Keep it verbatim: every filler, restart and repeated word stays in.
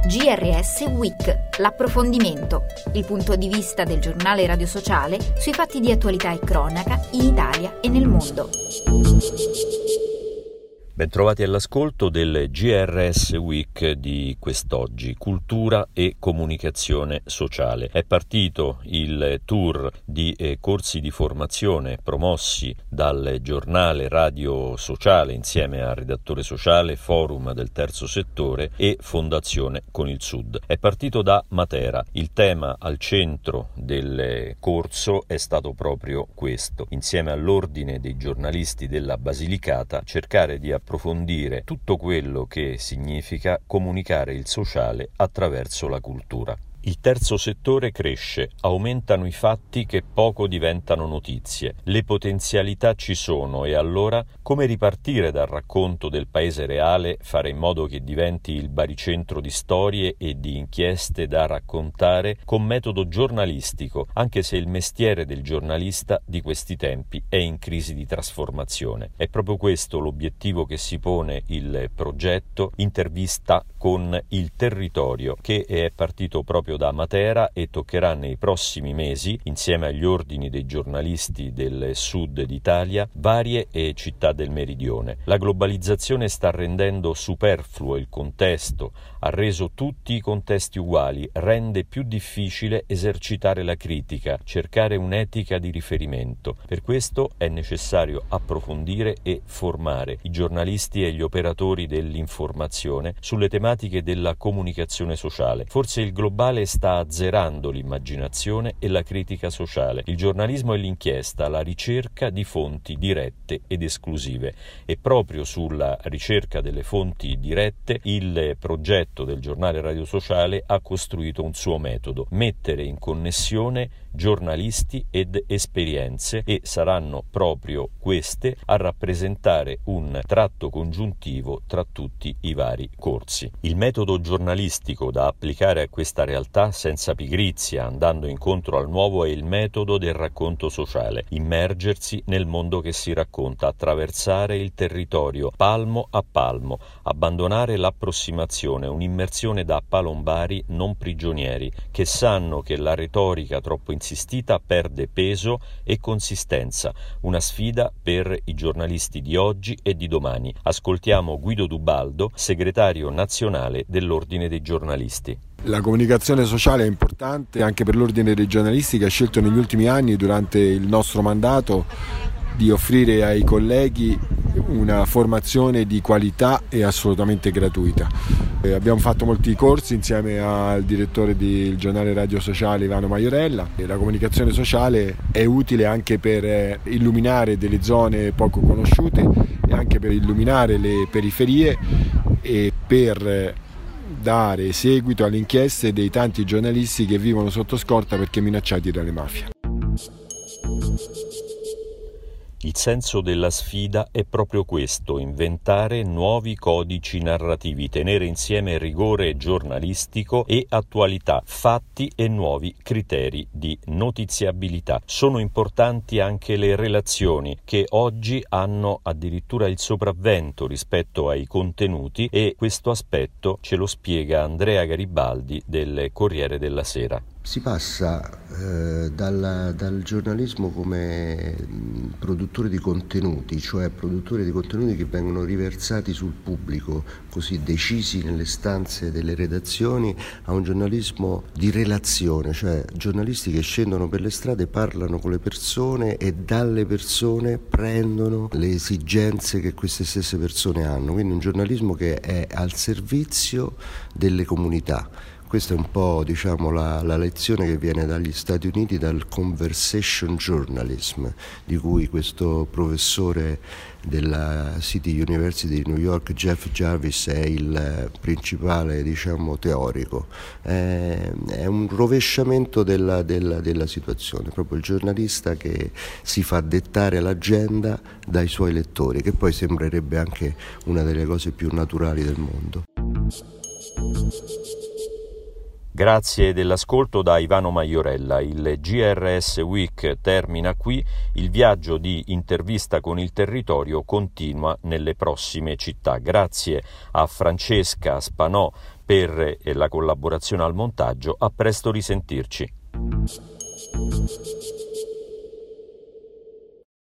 G R S Week, l'approfondimento, il punto di vista del giornale Radio Sociale sui fatti di attualità e cronaca in Italia e nel mondo. Bentrovati all'ascolto del G R S Week di quest'oggi, cultura e comunicazione sociale. È partito il tour di eh, corsi di formazione promossi dal giornale Radio Sociale insieme a Redattore Sociale, Forum del Terzo Settore e Fondazione Con il Sud. È partito da Matera. Il tema al centro del corso è stato proprio questo. Insieme all'Ordine dei giornalisti della Basilicata, cercare di approfondire tutto quello che significa comunicare il sociale attraverso la cultura. Il terzo settore cresce, aumentano i fatti che poco diventano notizie, le potenzialità ci sono e allora come ripartire dal racconto del paese reale, fare in modo che diventi il baricentro di storie e di inchieste da raccontare con metodo giornalistico, anche se il mestiere del giornalista di questi tempi è in crisi di trasformazione. È proprio questo l'obiettivo che si pone il progetto Intervista con il Territorio, che è partito proprio da Matera e toccherà nei prossimi mesi, insieme agli ordini dei giornalisti del sud d'Italia, varie città del meridione. La globalizzazione sta rendendo superfluo il contesto, ha reso tutti i contesti uguali, rende più difficile esercitare la critica, cercare un'etica di riferimento. Per questo è necessario approfondire e formare i giornalisti e gli operatori dell'informazione sulle tematiche della comunicazione sociale. Forse il globale sta azzerando l'immaginazione e la critica sociale. Il giornalismo è l'inchiesta, la ricerca di fonti dirette ed esclusive. E proprio sulla ricerca delle fonti dirette il progetto del giornale Radio Sociale ha costruito un suo metodo: mettere in connessione giornalisti ed esperienze, e saranno proprio queste a rappresentare un tratto congiuntivo tra tutti i vari corsi. Il metodo giornalistico da applicare a questa realtà senza pigrizia, andando incontro al nuovo, è il metodo del racconto sociale: immergersi nel mondo che si racconta, attraversare il territorio palmo a palmo, abbandonare l'approssimazione, un'immersione da palombari non prigionieri, che sanno che la retorica troppo insistita perde peso e consistenza. Una sfida per i giornalisti di oggi e di domani. Ascoltiamo Guido Dubaldo, segretario nazionale dell'Ordine dei giornalisti. La comunicazione sociale è importante anche per l'Ordine dei giornalisti, che ha scelto negli ultimi anni, durante il nostro mandato, di offrire ai colleghi una formazione di qualità e assolutamente gratuita. Eh, abbiamo fatto molti corsi insieme al direttore del giornale Radio Sociale Ivano Maiorella, e la comunicazione sociale è utile anche per eh, illuminare delle zone poco conosciute e anche per illuminare le periferie e per eh, dare seguito alle inchieste dei tanti giornalisti che vivono sotto scorta perché minacciati dalle mafie. Il senso della sfida è proprio questo: inventare nuovi codici narrativi, tenere insieme rigore giornalistico e attualità, fatti e nuovi criteri di notiziabilità. Sono importanti anche le relazioni, che oggi hanno addirittura il sopravvento rispetto ai contenuti, e questo aspetto ce lo spiega Andrea Garibaldi del Corriere della Sera. Si passa eh, dal, dal giornalismo come produttore di contenuti, cioè produttore di contenuti che vengono riversati sul pubblico, così decisi nelle stanze delle redazioni, a un giornalismo di relazione, cioè giornalisti che scendono per le strade, parlano con le persone e dalle persone prendono le esigenze che queste stesse persone hanno, quindi un giornalismo che è al servizio delle comunità. Questa è un po', diciamo, la, la lezione che viene dagli Stati Uniti, dal conversation journalism, di cui questo professore della City University di New York, Jeff Jarvis, è il principale, diciamo, teorico. È, è un rovesciamento della, della, della situazione, proprio il giornalista che si fa dettare l'agenda dai suoi lettori, che poi sembrerebbe anche una delle cose più naturali del mondo. Grazie dell'ascolto da Ivano Maiorella. Il G R S Week termina qui, il viaggio di Intervista con il Territorio continua nelle prossime città. Grazie a Francesca Spanò per la collaborazione al montaggio. A presto, risentirci.